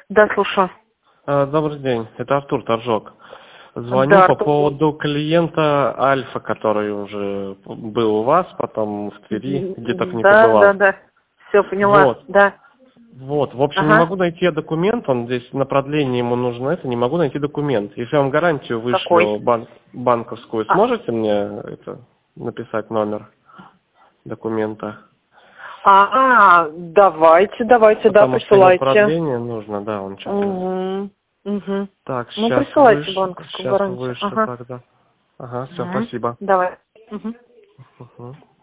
Да, слушаю. Добрый день, это Артур Торжок. Звоню Да, по Артур. поводу клиента Альфа, который уже был у вас, потом в Твери, где только не побывал. Да. Все, поняла. Вот. Да. В общем, не Ага. могу найти документ, он здесь на продление ему нужно это, не могу найти документ. Если я вам гарантию Какой? вышлю банковскую, сможете мне это написать номер документа? Давайте, да, Потому что ему присылайте. продление нужно, да, он что-то... Угу. Так, Ну, сейчас присылайте вышлю, банковскую гарантию. Ага. тогда. Ага, все, Мгм. спасибо. Давай. Угу. Мгм.